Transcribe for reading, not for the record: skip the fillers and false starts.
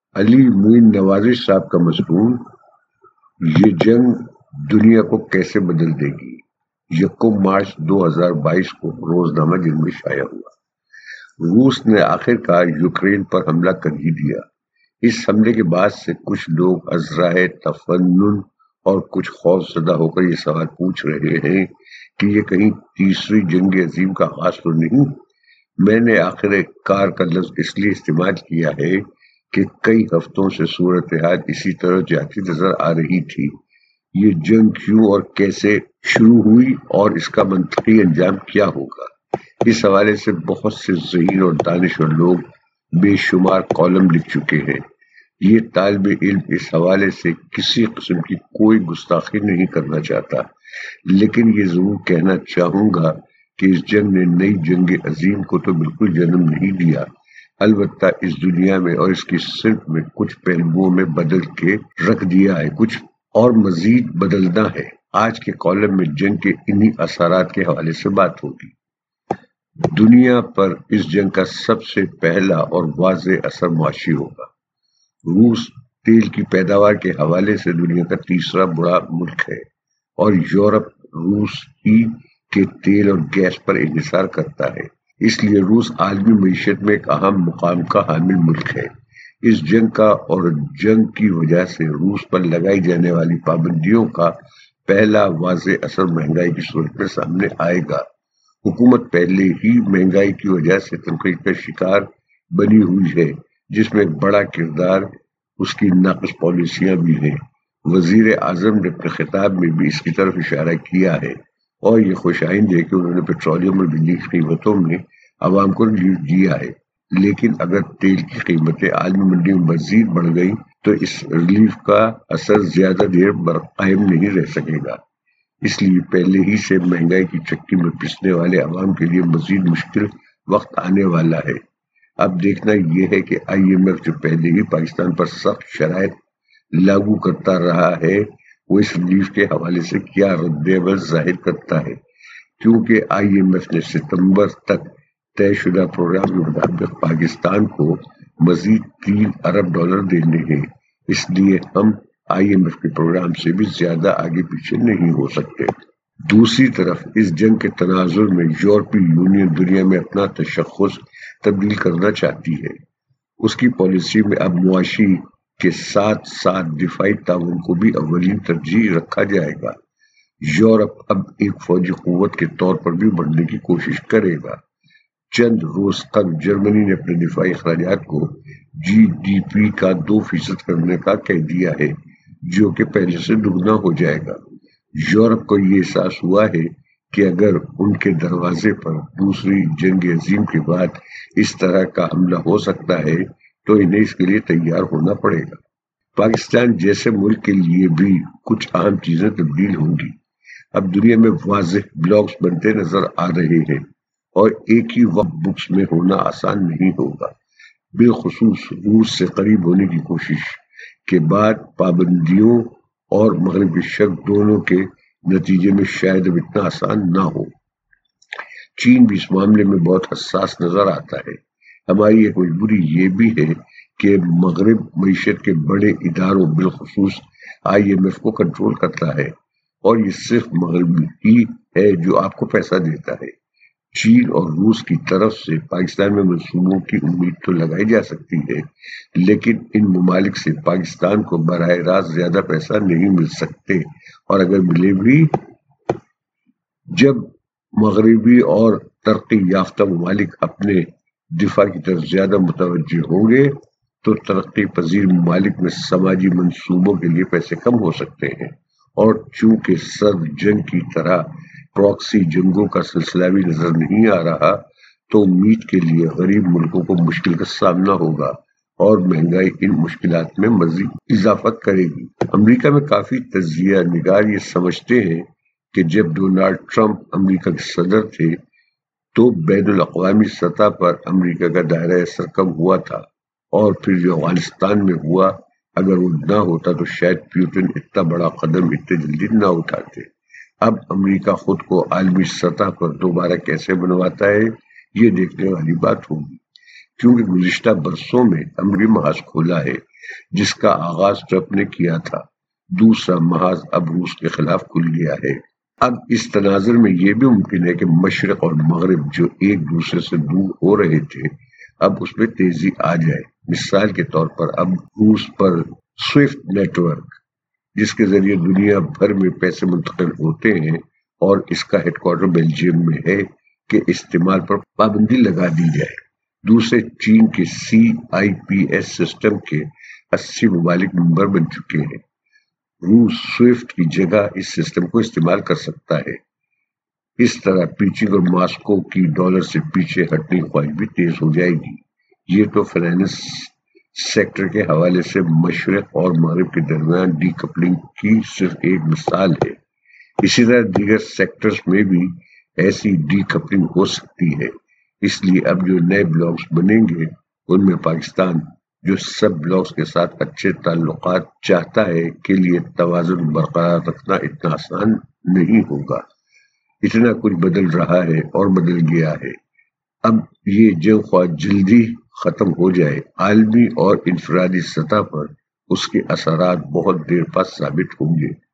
علی معین نوازش صاحب کا مضمون یہ جنگ دنیا کو کیسے بدل دے گی، 1 مارچ 2022 کو روزنامہ جنگ میں شائع ہوا۔ روس نے آخرکار یوکرین پر حملہ کر ہی دیا۔ اس حملے کے بعد سے کچھ لوگ ازرائے تفنن اور کچھ خوف زدہ ہو کر یہ سوال پوچھ رہے ہیں کہ یہ کہیں تیسری جنگ عظیم کا آغاز تو نہیں۔ میں نے آخرکار کا لفظ اس لیے استعمال کیا ہے کہ کئی ہفتوں سے صورتحال اسی طرح جاتی نظر آ رہی تھی۔ یہ جنگ کیوں اور کیسے شروع ہوئی اور اس کا منطقی انجام کیا ہوگا، اس حوالے سے بہت سے ذہین اور دانشور لوگ بے شمار کالم لکھ چکے ہیں۔ یہ طالب علم اس حوالے سے کسی قسم کی کوئی گستاخی نہیں کرنا چاہتا، لیکن یہ ضرور کہنا چاہوں گا کہ اس جنگ نے نئی جنگ عظیم کو تو بالکل جنم نہیں دیا، البتہ اس دنیا میں اور اس کی صنف میں کچھ پہلوؤں میں بدل کے رکھ دیا ہے، کچھ اور مزید بدلنا ہے۔ آج کے کالم میں جنگ کے انہی اثرات کے حوالے سے بات ہوگی۔ دنیا پر اس جنگ کا سب سے پہلا اور واضح اثر معاشی ہوگا۔ روس تیل کی پیداوار کے حوالے سے دنیا کا تیسرا بڑا ملک ہے اور یورپ روس ہی کے تیل اور گیس پر انحصار کرتا ہے، اس لیے روس عالمی معیشت میں ایک اہم مقام کا حامل ملک ہے۔ اس جنگ کا اور جنگ کی وجہ سے روس پر لگائی جانے والی پابندیوں کا پہلا واضح اثر مہنگائی کی صورت میں سامنے آئے گا۔ حکومت پہلے ہی مہنگائی کی وجہ سے تنقید کا شکار بنی ہوئی ہے، جس میں ایک بڑا کردار اس کی ناقص پالیسیاں بھی ہیں۔ وزیر اعظم نے اپنے خطاب میں بھی اس کی طرف اشارہ کیا ہے اور یہ خوش آئند ہے کہ انہوں نے پیٹرولیم اور بجلی کی قیمتوں میں عوام کو ریلیف دیا ہے، لیکن اگر تیل کی قیمتیں عالمی منڈی میں مزید بڑھ گئیں تو اس ریلیف کا اثر زیادہ دیر قائم نہیں رہ سکے گا۔ اس لیے پہلے ہی سے مہنگائی کی چکی میں پسنے والے عوام کے لیے مزید مشکل وقت آنے والا ہے۔ اب دیکھنا یہ ہے کہ آئی ایم ایف جو پہلے ہی پاکستان پر سخت شرائط لاگو کرتا رہا ہے، وہ اس ریلیف کے حوالے سے کیا رد عمل ظاہر کرتا ہے، کیونکہ آئی ایم ایف نے ستمبر تک طے شدہ پروگرام کے مطابق پاکستان کو مزید $3 ارب دینے ہیں۔ اس لیے ہم آئی ایم ایف کے پروگرام سے بھی زیادہ آگے پیچھے نہیں ہو سکتے۔ دوسری طرف اس جنگ کے تناظر میں یورپی یونین دنیا میں اپنا تشخص تبدیل کرنا چاہتی ہے۔ اس کی پالیسی میں اب معاشی کے ساتھ ساتھ دفاعی تعاون کو بھی اولین ترجیح رکھا جائے گا۔ یورپ اب ایک فوجی قوت کے طور پر بھی بڑھنے کی کوشش کرے گا۔ چند روز قبل جرمنی نے اپنے دفاعی اخراجات کو جی ڈی پی کا 2% کرنے کا کہہ دیا ہے، جو کہ پہلے سے دگنا ہو جائے گا۔ یورپ کو یہ احساس ہوا ہے کہ اگر ان کے دروازے پر دوسری جنگ عظیم کے بعد اس طرح کا حملہ ہو سکتا ہے تو انہیں اس کے لیے تیار ہونا پڑے گا۔ پاکستان جیسے ملک کے لیے بھی کچھ اہم چیزیں تبدیل ہوں گی۔ اب دنیا میں واضح بلاکس بنتے نظر آ رہے ہیں اور ایک ہی وقت بکس میں ہونا آسان نہیں ہوگا۔ بالخصوص روس سے قریب ہونے کی کوشش کے بعد پابندیوں اور مغرب کے شرق دونوں کے نتیجے میں شاید اب اتنا آسان نہ ہو۔ چین بھی اس معاملے میں بہت حساس نظر آتا ہے۔ ہماری ایک مجبوری یہ بھی ہے کہ مغرب معیشت کے بڑے اداروں بالخصوص آئی ایم ایف کو کنٹرول کرتا ہے اور یہ صرف مغرب ہی ہے جو آپ کو پیسہ دیتا ہے۔ چین اور روس کی طرف سے پاکستان میں منصوبوں کی امید تو لگائی جا سکتی ہے، لیکن ان ممالک سے پاکستان کو براہ راست زیادہ پیسہ نہیں مل سکتے، اور اگر ملے بھی، جب مغربی اور ترقی یافتہ ممالک اپنے دفاع کی طرف زیادہ متوجہ ہوں گے تو ترقی پذیر ممالک میں سماجی منصوبوں کے لیے پیسے کم ہو سکتے ہیں، اور چونکہ سرد جنگ کی طرح پراکسی جنگوں کا سلسلہ بھی نظر نہیں آ رہا، تو امید کے لیے غریب ملکوں کو مشکل کا سامنا ہوگا اور مہنگائی ان مشکلات میں مزید اضافہ کرے گی۔ امریکہ میں کافی تجزیہ نگار یہ سمجھتے ہیں کہ جب ڈونلڈ ٹرمپ امریکہ کے صدر تھے تو بین الاقوامی سطح پر امریکہ کا دائرہ اثر کم ہوا تھا، اور پھر جو افغانستان میں ہوا، اگر وہ نہ ہوتا تو شاید پیوٹن اتنا بڑا قدم اتنے جلدی نہ اٹھاتے۔ اب امریکہ خود کو عالمی سطح پر دوبارہ کیسے بنواتا ہے، یہ دیکھنے والی بات ہوگی، کیونکہ گزشتہ برسوں میں امریکہ محاذ کھولا ہے جس کا آغاز ٹرمپ نے کیا تھا۔ دوسرا محاذ اب روس کے خلاف کھل گیا ہے۔ اب اس تناظر میں یہ بھی ممکن ہے کہ مشرق اور مغرب جو ایک دوسرے سے دور ہو رہے تھے اب اس میں تیزی آ جائے۔ مثال کے طور پر اب روس پر سوئفٹ نیٹ ورک جس کے ذریعے دنیا بھر میں پیسے منتقل ہوتے ہیں اور اس کا ہیڈ کوارٹر بیلجیم میں ہے کے استعمال پر پابندی لگا دی جائے۔ دوسرے چین کے CIPS سسٹم کے 80 ممالک ممبر بن چکے ہیں۔ روس سوئفٹ کی جگہ اس سسٹم کو استعمال کر سکتا ہے۔ اس طرح پیچنگ اور ماسکو کی ڈالر سے پیچھے ہٹنے کی خواہش بھی تیز ہو جائے گی۔ یہ تو فائنانس سیکٹر کے حوالے سے مشرق اور مغرب کے درمیان ڈی کپلنگ کی صرف ایک مثال ہے۔ اسی طرح دیگر سیکٹرز میں بھی ایسی ڈی کپلنگ ہو سکتی ہے۔ اس لیے اب جو نئے بلاکس بنیں گے ان میں پاکستان جو سب بلاکس کے ساتھ اچھے تعلقات چاہتا ہے کے لیے توازن برقرار رکھنا اتنا آسان نہیں ہوگا۔ اتنا کچھ بدل رہا ہے اور بدل گیا ہے۔ اب یہ جنگ خواہ جلدی ختم ہو جائے، عالمی اور انفرادی سطح پر اس کے اثرات بہت دیر بعد ثابت ہوں گے۔